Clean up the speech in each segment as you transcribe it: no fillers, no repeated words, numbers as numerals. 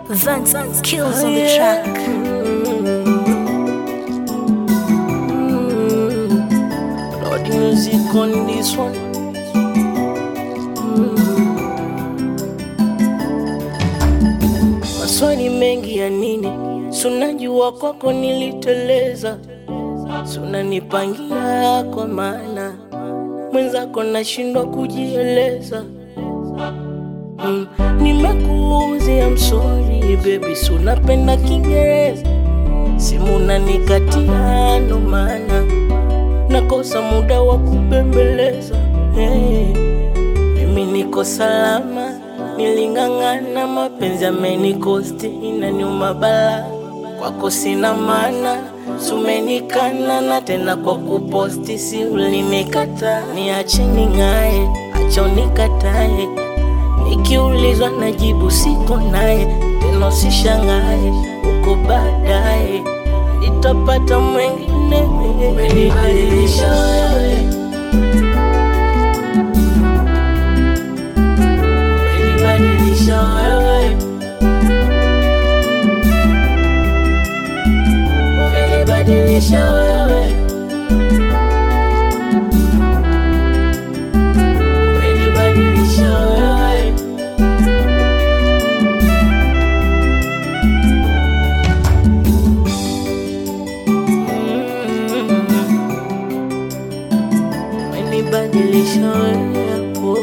Vance kills on the track. Lord, music on this one. Maswali mengi ya nini? Sunajua kwako niliteleza, sunanipangia kwa maana mwenzako nashindwa kujieleza. Nimekuuzi, I'm sorry baby, sunapenda Kiingereza, simu nanikatia, ndo maana nakosa muda wa kubembeleza. Mimi niko salama, nilingangana, mapenzi yamenikosti, inaniuma bala, kwako sina maana, sumenikana na tena kwa kuposti, si ulinikata. Niache ning'ae, acha unikatae, nikiulizwa najibu siko naye, tena usishangae uko baadaye nitapata mwengine. Umenibadilisha wewe, umenibadilisha wewe, umenibadilisha wewe, umenibadilisha wewe. Umenibadilisha wewe.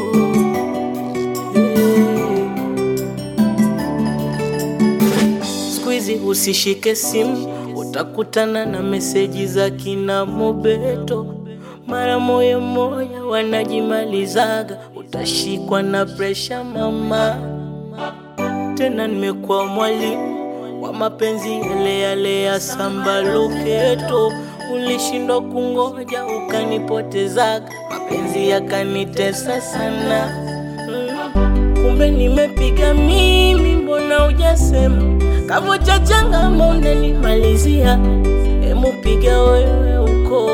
Squeezy usishike simu, utakutana na meseji za kina Mobeto. Mara moya moya wanajimalizaga, utashikwa na presha mama. Tena nimekuwa mwalimu wa mapenzi yale yale ya Samba Loketo. Ulishindwa kungoja ukanipotezaga, mapenzi yakanitesa sana. Kumbe nimepiga mimi, mbona hujasema? Kavo cha changama unanimalizia, emu piga wewe uko.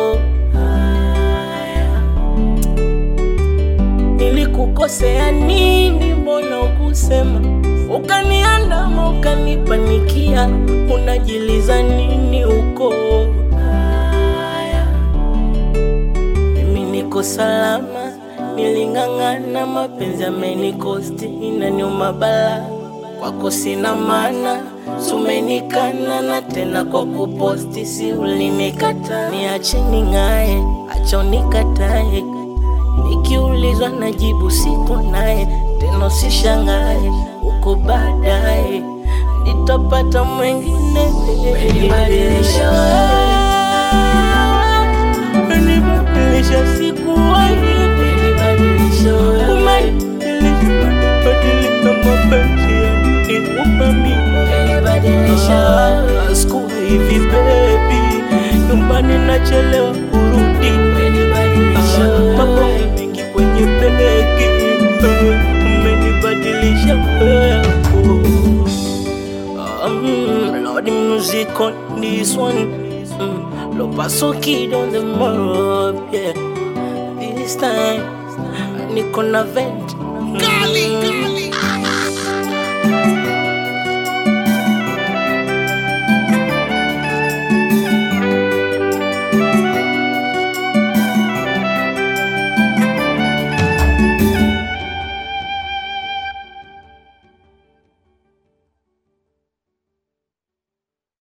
Nilikukosea nini, mbona ukusema? Ukaniandama, ukanipanikia, unajiliza nini uko? Mimi niko salama, nilingangana, mapenzi yamenikosti, inaniuma bala, kwako sina maana, sumenikana na tena kwa kuposti, si ulinikata. Niache ning'ae, acha unikatae, nikiulizwa najibu siko naye, tena usishangae uko baadaye nitapata mwengine. Umenibadilisha wewe, umenibadilisha sikuwahi, umenibadilisha wewe, umenibadilisha mapenzi yanikupa mimi, umenibadilisha wewe. Siku hivi baby, nyumbani nachelewa kurudi, umenibadilisha wewe. Mambo mengi kwenye begi, umenibadilisha wewe. Lord, music on this one. Lo paso kid on the mob, yeah. This time, Niko na vent.